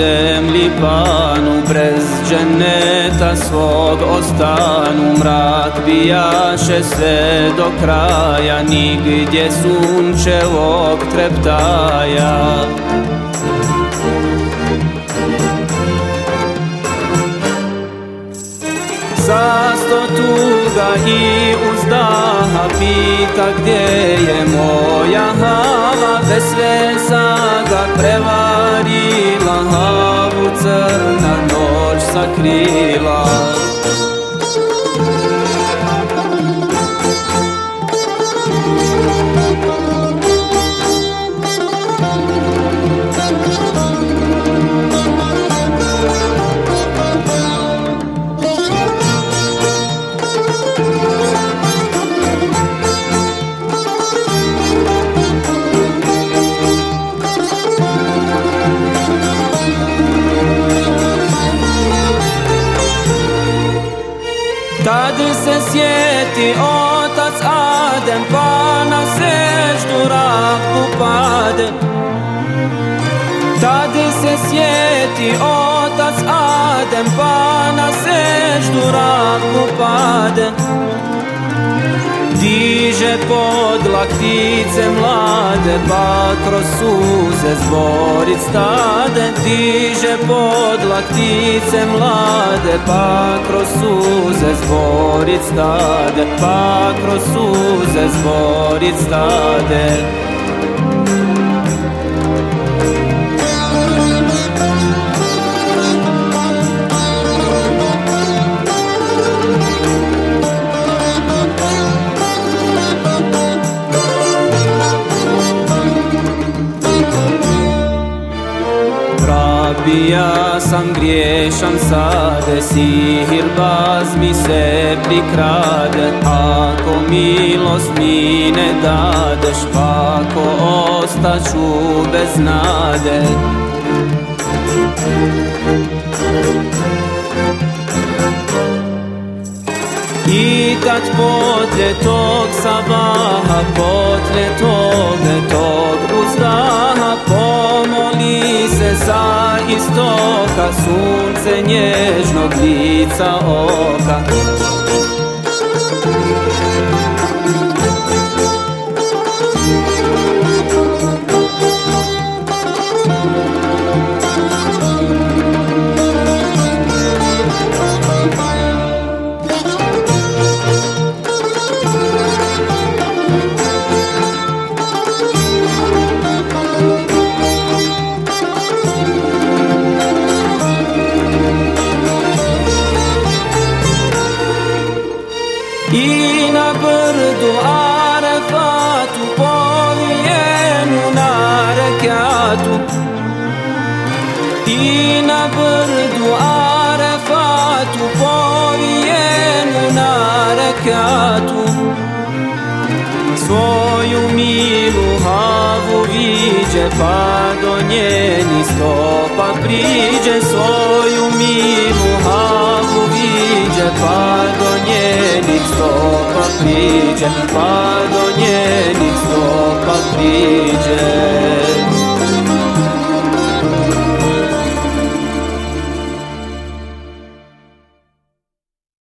zemlji panu, brez dženeta svog ostanu. Mrak bijaše sve do kraja, nigdje sunčevog treptaja. Sa 100 tuga i uzdaha pita gdje je moja hala, bez svesa ga prevarila, havu crna noć sakrila. Tad se sjeti otac Adem, pa na seždu raku pade. Tad se sjeti otac Adem, pa na seždu raku pade. Diže pod laktice mlade, pa kroz suze zborit stade. Diže pod laktice mlade, pa kroz suze zborit stade. Pa kroz suze zborit stade. Ja sam griješan sade, sihirbaz mi se prikrade. Ako milost mi ne dadeš, pa ako ostaću bez nade. I kad potlje tog sabaha, potlje tog uzdaha, pomoli se sa istoka, sunce nježnog lica oka. I na brdu Arefatu, povijenu na rekatu. I na brdu Arefatu, povijenu na rekatu. Svoju milu havu viđe, pa do njeni stopa priđe. Svoju milu havu viđe, pa do njenih stopa priđe. Pa do njenih stopa priđe.